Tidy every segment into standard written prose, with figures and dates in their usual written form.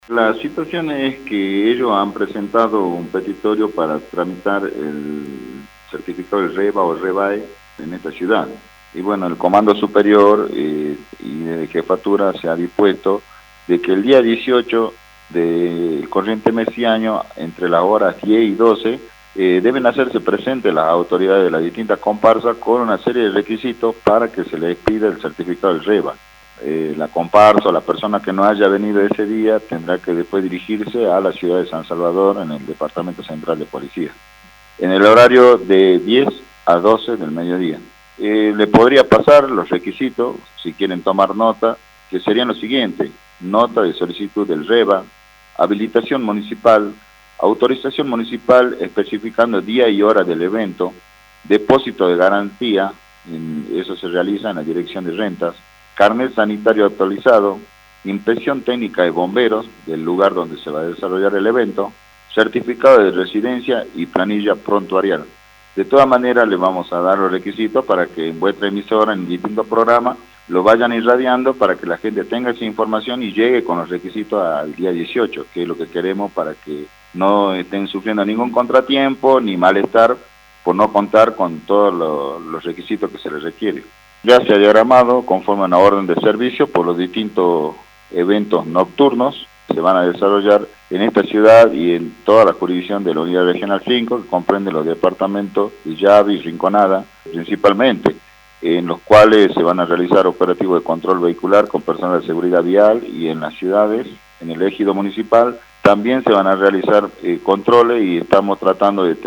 La situación es que ellos han presentado un petitorio para tramitar el certificado del REBA o REBAE en esta ciudad. Y bueno, el Comando Superior y de Jefatura se ha dispuesto de que el día 18 del corriente mes y año, entre las horas 10 y 12, deben hacerse presentes las autoridades de las distintas comparsas con una serie de requisitos para que se les pida el certificado del REBA. La comparsa o la persona que no haya venido ese día tendrá que después dirigirse a la ciudad de San Salvador en el Departamento Central de Policía, en el horario de 10 a 12 del mediodía. Le podría pasar los requisitos, si quieren tomar nota, que serían los siguientes: nota de solicitud del REBA, habilitación municipal, autorización municipal especificando día y hora del evento, depósito de garantía, eso se realiza en la Dirección de Rentas, carnet sanitario actualizado, inspección técnica de bomberos del lugar donde se va a desarrollar el evento, certificado de residencia y planilla prontuarial. De todas maneras, le vamos a dar los requisitos para que en vuestra emisora, en distintos programas, lo vayan irradiando para que la gente tenga esa información y llegue con los requisitos al día 18, que es lo que queremos para que no estén sufriendo ningún contratiempo ni malestar por no contar con todos los requisitos que se les requiere. Ya se ha diagramado conforme a una orden de servicio por los distintos eventos nocturnos que se van a desarrollar en esta ciudad y en toda la jurisdicción de la Unidad Regional 5, que comprende los departamentos de Llave y Rinconada, principalmente, en los cuales se van a realizar operativos de control vehicular con personal de seguridad vial, y en las ciudades, en el ejido municipal, también se van a realizar controles, y estamos tratando de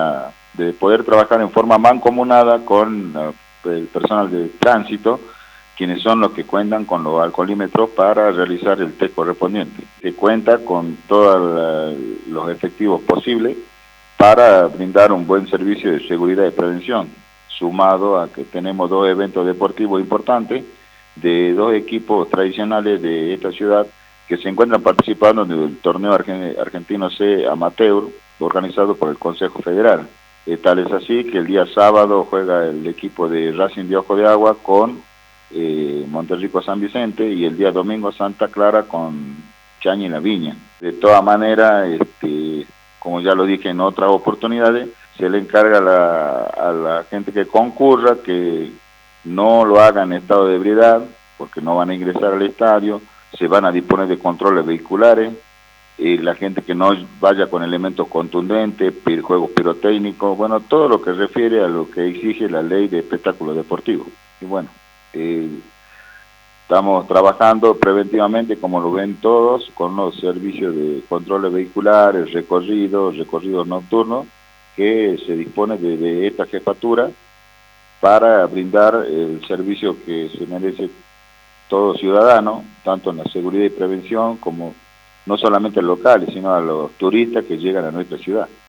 de poder trabajar en forma mancomunada con el personal de tránsito, quienes son los que cuentan con los alcoholímetros para realizar el test correspondiente. Se cuenta con todos los efectivos posibles para brindar un buen servicio de seguridad y prevención, sumado a que tenemos dos eventos deportivos importantes de dos equipos tradicionales de esta ciudad que se encuentran participando en el torneo argentino C Amateur, organizado por el Consejo Federal. Tal es así que el día sábado juega el equipo de Racing de Ojo de Agua con Monterrico San Vicente, y el día domingo Santa Clara con Chañi y La Viña. De todas maneras, como ya lo dije en otras oportunidades, se le encarga a la gente que concurra que no lo haga en estado de ebriedad, porque no van a ingresar al estadio. Se van a disponer de controles vehiculares. La gente que no vaya con elementos contundentes, juegos pirotécnicos, bueno, todo lo que refiere a lo que exige la ley de espectáculos deportivos. Y bueno, estamos trabajando preventivamente, como lo ven todos, con los servicios de controles vehiculares, recorridos nocturnos, que se dispone de esta jefatura para brindar el servicio que se merece todo ciudadano, tanto en la seguridad y prevención como no solamente locales, sino a los turistas que llegan a nuestra ciudad.